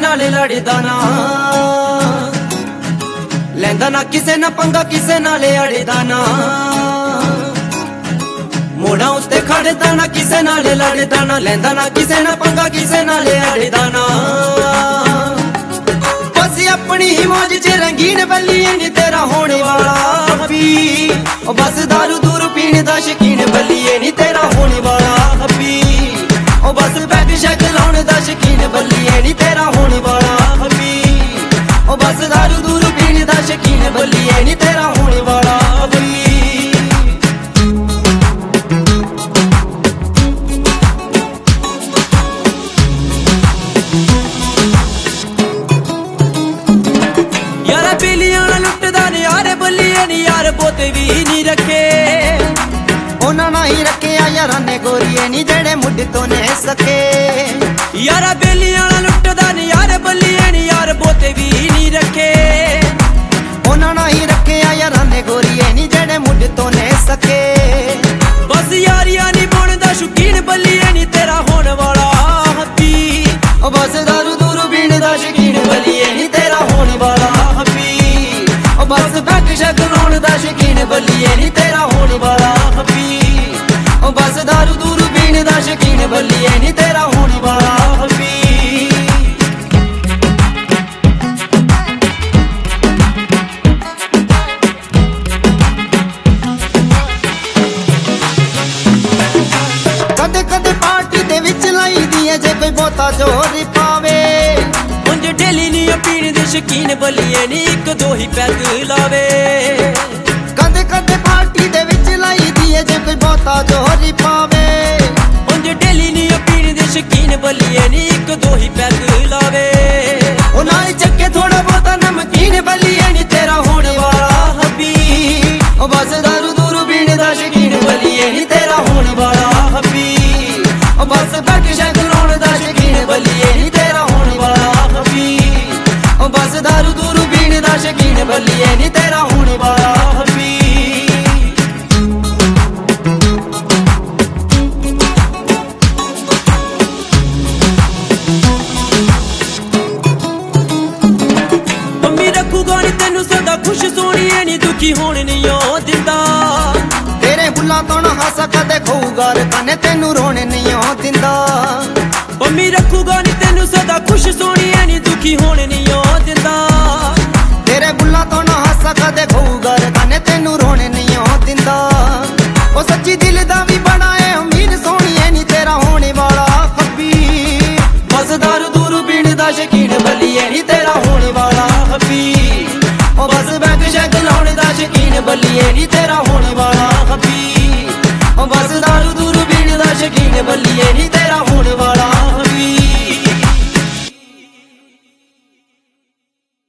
नाल लड़दा ना, लैंदा ना किसे ना पंगा किसे नाल अड़दा ना, मोड़ा उत्ते खड़दा ना किसे नाल लड़दा ना, लैंदा ना किसे ना पंगा किसे नाल अड़दा ना। बस अपनी ही मौज च रंगीन बल्लिए नी तेरा होने वाला हबी, बस दारू दूर पीने दा शकीन बल्लिए नी तेरा होने वाला हबी, बस बैग शैग लाने दा शकीन बल्लिए नी तेरा होने वाला हबी, बस दारू दूर पीने दा शकीन बल्लिए नी तेरा होने वाला हबी। यारा बेलियां लुटदा ने यार बल्लिए नी यार बोते भी नहीं रखे, उन्हां ना ही रखे यारा ने गोरिए नी जेड़े मुड तो ने सके। यारा बेलियां लुटदा ने यार बल्लिए नी यार बोते भी नहीं रखे, उन्हां ना ही रखे यारा ने गोरिए नी जेड़े मुड तो ने सके। बस यारियां नी बुनदा शौकीन बल्लिए नी तेरा होने वाला हबी, बस दारू दूरू पीने दा शौकीन बल्लिए नी तेरा होने वाला हबी, बस बैग शैग लाने दा शौकीन बल्लिए नी तेरा होने वाला हबी, बस दारू दूरू पीने दा शौकीन बल्लिए नी तेरा होने वाला हबी। कदे कदे पार्टी दे विच लाई दी है जे कोई बहुता जोर पावे, उंज डेली नी पीने दे शौकीन बल्लिए नी एक दो ही पैग लावे। कदे कदे पार्टी दे विच लाई दी है जे कोई बहुता जोर पावे, उंज डेली नी पीने दे शौकीन बल्लिए नी एक दो ही पैग लावे। ओ नाल चक्के थोड़ा बहुता नमकीन बल्लिए नी तेरा होने वाला हबी, ओ बस दारू दूरू पीने दा शौकीन बल्लिए नी तेरा होने वाला हबी, ओ बस बैग शैग लाने दा शौकीन बल्लिए नी तेरा होने वाला हबी, ओ बस दारू दूरू पीने दा शौकीन बल्लिए नी तेरा होने वाला हबी। तेनू सदा खुश सोनिए नी दुखी होने नहीं दिंदा, तेरे बुल्ला तो ना हासा कदे खोऊगा कने तेनू रोने नहीं दिंदा। मम्मी रखूगा नी तेनू सदा खुश सोनिए नी दुखी होने नहीं दिंदा, तेरे बुल्ला तो ना हासा कदे खोऊगा कने तेनू रोने नहीं दिंदा। ओ सच्ची दिल दा भी बड़ा है अमीर सोनिए नी तेरा होने वाला हबी, बस दारू दूरू पीने दा शौकीन बल्लिए नी तेरा होने वाला हबी, ओ बस बैग शैग लाने दा शौकीन बल्लिए नी तेरा होने वाला हबी, ओ बस दारू दूरू पीने दा शौकीन बल्लिए नी।